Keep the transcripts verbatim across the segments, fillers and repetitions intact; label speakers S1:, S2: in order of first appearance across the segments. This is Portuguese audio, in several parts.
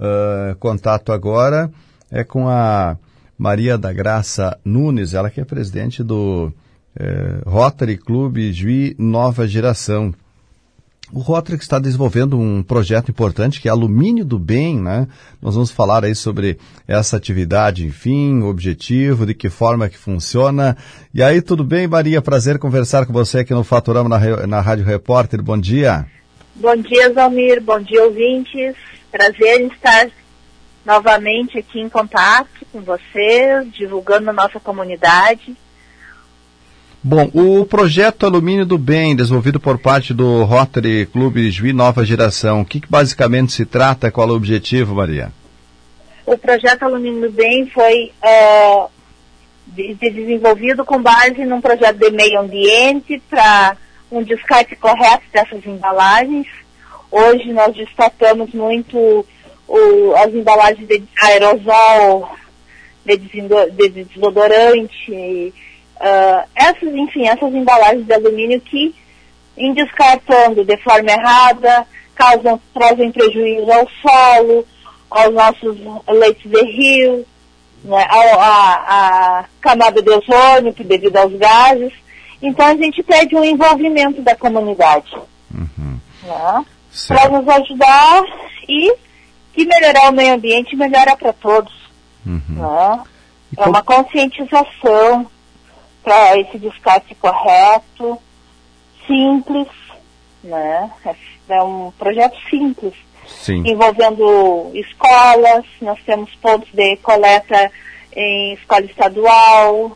S1: uh, contato agora é com a Maria da Graça Nunes, ela que é presidente do uh, Rotary Clube Juí Nova Geração. O Rotary que está desenvolvendo um projeto importante que é Alumínio do Bem, né? Nós vamos falar aí sobre essa atividade, enfim, o objetivo, de que forma que funciona. E aí, tudo bem, Maria? Prazer conversar com você aqui no Fatorama na, na Rádio Repórter. Bom dia.
S2: Bom dia, Zalmir. Bom dia, ouvintes. Prazer em estar novamente aqui em contato com vocês, divulgando a nossa comunidade.
S1: Bom, o projeto Alumínio do Bem, desenvolvido por parte do Rotary Clube Juí Nova Geração, o que, que basicamente se trata? Qual é o objetivo, Maria?
S2: O projeto Alumínio do Bem foi é, de, de desenvolvido com base num projeto de meio ambiente para um descarte correto dessas embalagens. Hoje nós destacamos muito o, as embalagens de aerosol, de, de desodorante. Uh, essas, enfim, essas embalagens de alumínio que, em descartando de forma errada, causam, trazem prejuízo ao solo, aos nossos leitos de rio, né, a, a, a camada de ozônio, devido aos gases. Então a gente pede um envolvimento da comunidade, uhum. né, para nos ajudar e que melhorar o meio ambiente melhora para todos. Uhum. Né? É uma conscientização para esse descarte correto, simples, né? É um projeto simples, Sim. envolvendo escolas. Nós temos pontos de coleta em escola estadual,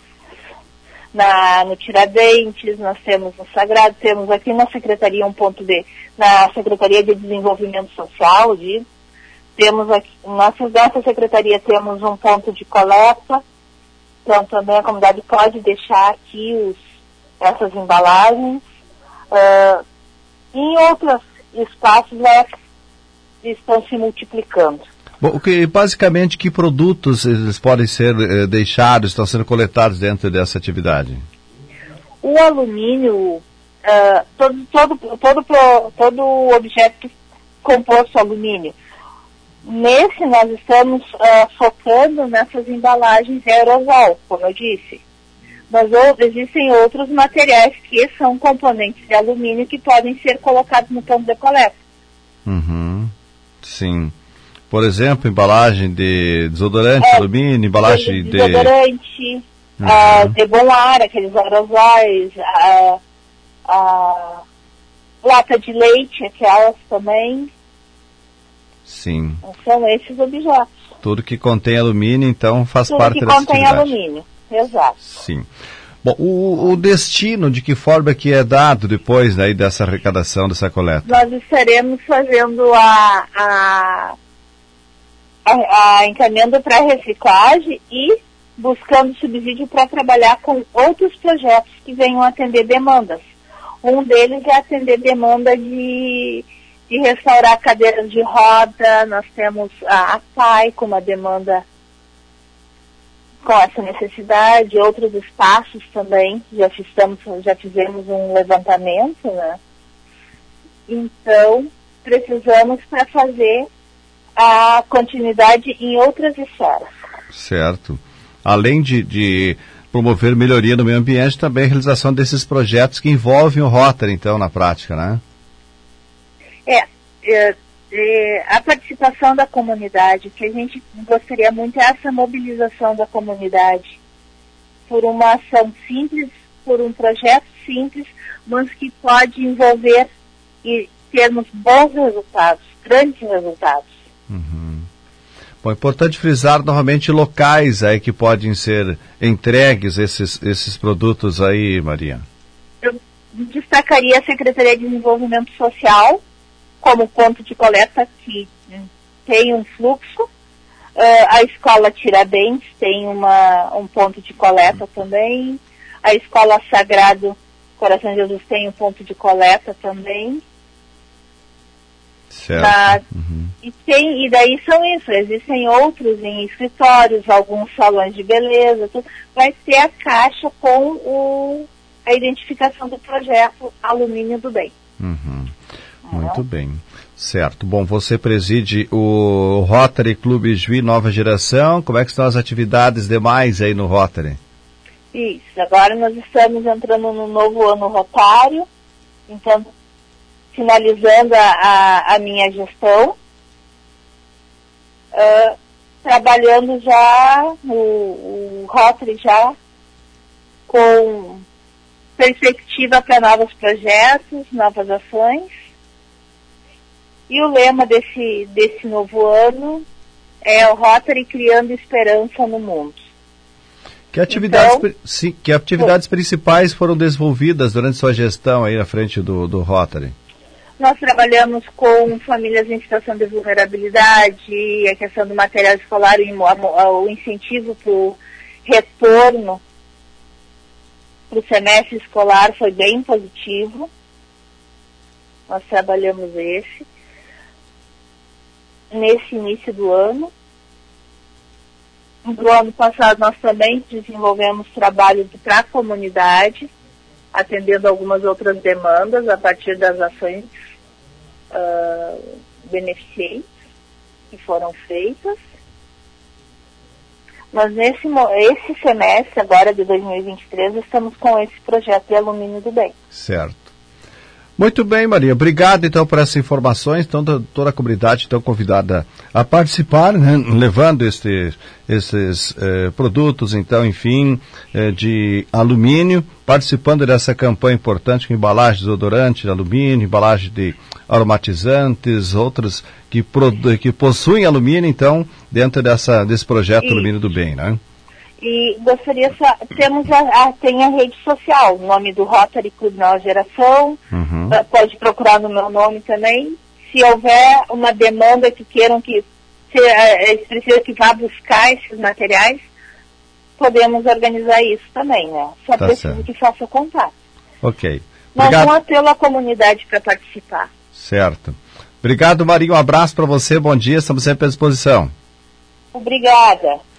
S2: na, no Tiradentes, nós temos no Sagrado, temos aqui na Secretaria um ponto de, na Secretaria de Desenvolvimento Social, de, temos aqui, nossa, nossa Secretaria temos um ponto de coleta. Então, também a comunidade pode deixar aqui os, essas embalagens. Uh, em outros espaços é, estão se multiplicando.
S1: Bom, que, basicamente, que produtos eles podem ser eh, deixados, estão sendo coletados dentro dessa atividade?
S2: O alumínio, uh, todo, todo, todo, todo objeto composto alumínio. Nesse, nós estamos uh, focando nessas embalagens de aerosol, como eu disse. Mas ou, existem outros materiais que são componentes de alumínio que podem ser colocados no ponto de coleta.
S1: Uhum. Sim. Por exemplo, embalagem de desodorante, é, alumínio, embalagem de...
S2: Desodorante, uhum. uh, de bom ar, aqueles aerosóis, a, a lata de leite, aquelas também.
S1: Sim.
S2: São esses objetos.
S1: Tudo que contém alumínio, então, faz
S2: Tudo
S1: parte
S2: que
S1: dessa
S2: contém
S1: atividade.
S2: alumínio, exato.
S1: Sim. Bom, o, o destino, de que forma que é dado depois, né, dessa arrecadação, dessa coleta?
S2: Nós estaremos fazendo a, a, a, a encaminhando para a reciclagem e buscando subsídio para trabalhar com outros projetos que venham atender demandas. Um deles é atender demanda de... de restaurar cadeiras de roda. Nós temos a, a P A I com uma demanda com essa necessidade, outros espaços também, já, fizemos, já fizemos um levantamento, né? Então, precisamos para fazer a continuidade em outras esferas.
S1: Certo. Além de, de promover melhoria no meio ambiente, também a realização desses projetos que envolvem o Rotary, então, na prática, né?
S2: É, é, é, a participação da comunidade, que a gente gostaria muito é essa mobilização da comunidade por uma ação simples, por um projeto simples, mas que pode envolver e termos bons resultados, grandes resultados.
S1: Uhum. Bom, é importante frisar novamente locais aí que podem ser entregues esses, esses produtos aí, Maria.
S2: Eu destacaria a Secretaria de Desenvolvimento Social como ponto de coleta que tem um fluxo. Uh, a Escola Tiradentes tem uma, um ponto de coleta também. A Escola Sagrado Coração de Jesus tem um ponto de coleta também.
S1: Certo.
S2: Tá?
S1: Uhum.
S2: E, tem, e daí são isso, existem outros em escritórios, alguns salões de beleza, tudo. Vai ter a caixa com o, a identificação do projeto Alumínio do Bem.
S1: Uhum. Muito bem. Certo. Bom, você preside o Rotary Clube Juí Nova Geração. Como é que estão as atividades demais aí no Rotary?
S2: Isso. Agora nós estamos entrando no novo ano rotário, então, finalizando a, a, a minha gestão, uh, trabalhando já, o, o Rotary já com perspectiva para novos projetos, novas ações. E o lema desse, desse novo ano é o Rotary criando esperança no mundo.
S1: Que atividades,
S2: então,
S1: sim, que atividades principais foram desenvolvidas durante sua gestão aí à frente do, do Rotary?
S2: Nós trabalhamos com famílias em situação de vulnerabilidade, a questão do material escolar, o incentivo para o retorno para o semestre escolar foi bem positivo. Nós trabalhamos esse. Nesse início do ano. No ano passado nós também desenvolvemos trabalho para a comunidade, atendendo algumas outras demandas a partir das ações uh, beneficentes que foram feitas. Mas nesse esse semestre, agora de dois mil e vinte e três, estamos com esse projeto de Alumínio do Bem.
S1: Certo. Muito bem, Maria. Obrigado, então, por essas informações. Então, toda a comunidade está convidada a participar, né, levando este, esses eh, produtos, então, enfim, eh, de alumínio, participando dessa campanha importante com embalagens de desodorante de alumínio, embalagem de aromatizantes, outros que, que possuem alumínio, então, dentro dessa, desse projeto e... Alumínio do Bem, né?
S2: E gostaria só, temos a, a, tem a rede social, o nome do Rotary Clube Nova Geração, uhum. uh, pode procurar no meu nome também. Se houver uma demanda que queiram que, se, uh, eles precisam que vá buscar esses materiais, podemos organizar isso também, né? Só tá preciso certo. Que faça contato.
S1: Ok.
S2: Nós vamos apelar a comunidade para participar.
S1: Certo. Obrigado, Marinho. Um abraço para você, bom dia, estamos sempre à disposição.
S2: Obrigada.